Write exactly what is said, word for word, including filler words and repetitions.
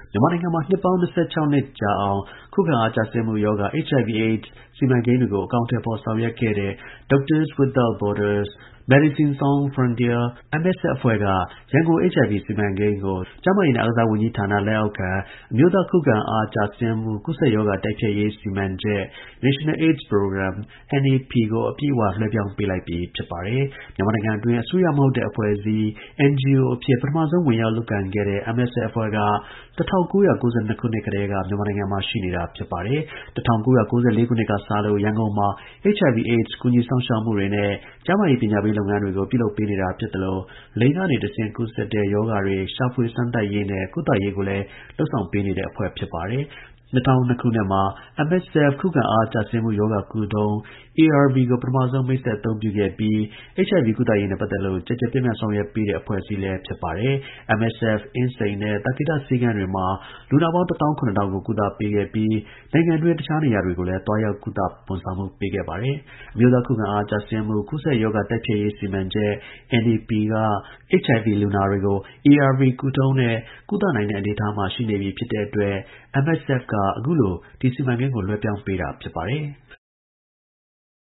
မြန်မာနိုင်ငံမှာ နှစ်ပေါင်း ၂၆ နှစ်ကြာအောင် ခုခံအားကျဆင်းမှုရောဂါ H I V/AIDS စီမံကိန်းတွေကို အကောင်အထည်ဖော်ဆောင်ရွက်ခဲ့တဲ့ Doctors Without Borders ၊ Medecins Sans Frontieres (M S F) အဖွဲ့က ရန်ကုန် H I V စီမံကိန်းကို ကျန်းမာရေးနဲ့ အားကစားဝန်ကြီးဌာန လက်အောက်ခံ အမျိုးသား ခုခံအားကျဆင်းမှု ကူးစက်ရောဂါ တိုက်ဖျက်ရေး စီမံချက် (National AIDS Program) N A P ကို အပြည့်အဝ လွှဲပြောင်းပေးလိုက်ပြီ ဖြစ်ပါတယ်။ မြန်မာနိုင်ငံအတွင်း အစိုးရမဟုတ်တဲ့ အဖွဲ့အစည်း N G O အဖြစ် ပထမဆုံး ဝင်ရောက်လုပ်ကိုင်ခဲ့တဲ့ M S F အဖွဲ့က ၁၉၉၂ ခုနှစ်ကတည်းက မြန်မာနိုင်ငံမှာ ရှိနေတာ ဖြစ်ပါတယ်။ ၁၉၉၄ ခုနှစ်ကစလို့ ရန်ကုန်မှာ H I V/AIDS ကူညီစောင့်ရှောက်မှုတွေနဲ့ ကျန်းမာရေး ပညာပေးလုပ်ငန်းတွေကို ပြုလုပ်ပေးနေတာ ဖြစ်သလို လိင်ကနေတဆင့် ကူးစက်တဲ့ ရောဂါတွေ ရှာဖွေ စမ်းသပ်ရေးနဲ့ ကုသရေးကိုလည်း လုပ်ဆောင်ပေးနေတဲ့ အဖွဲ့ ဖြစ်ပါတယ်။ ၂၀၀၂ ခုနှစ်မှာ M S F ခုခံအားကျဆင်းမှု ရောဂါကုထုံး A R V ကို ပထမဆုံး မိတ်ဆက် အသုံးပြုခဲ့ပြီး H I V ကုသရေးနဲ့ ပတ်သက်လို့ ကျယ်ကျယ်ပြန့်ပြန့် ဆောင်ရွက်ပေးတဲ့ အဖွဲ့အစည်းလည်း ဖြစ်ပါတယ်။ M S F အင်းစိန်နဲ့ သာကေတ ဆေးခန်းတွေမှာ လူနာပေါင်း ၁၇,၀၀၀ ကို ကုသပေးခဲ့ပြီး နိုင်ငံတွင်း တခြားနေရာတွေကိုလည်း သွားရောက် ကုသ ဝန်ဆောင်မှု ပေးခဲ့ပါတယ်။ အမျိုးသား ခုခံအားကျဆင်းမှု ကူးစက်ရောဂါ တိုက်ဖျက်ရေး စီမံချက် N A P က H I V လူနာတွေကို A R V ကုထုံးနဲ့ ကုသနိုင်တဲ့ အနေအထားမှာ ရှိနေပြီဖြစ်တဲ့အတွက် M S F က အခုလို ဒီ စီမံကိန်းကို လွှဲပြောင်းပေးတာ ဖြစ်ပါတယ်။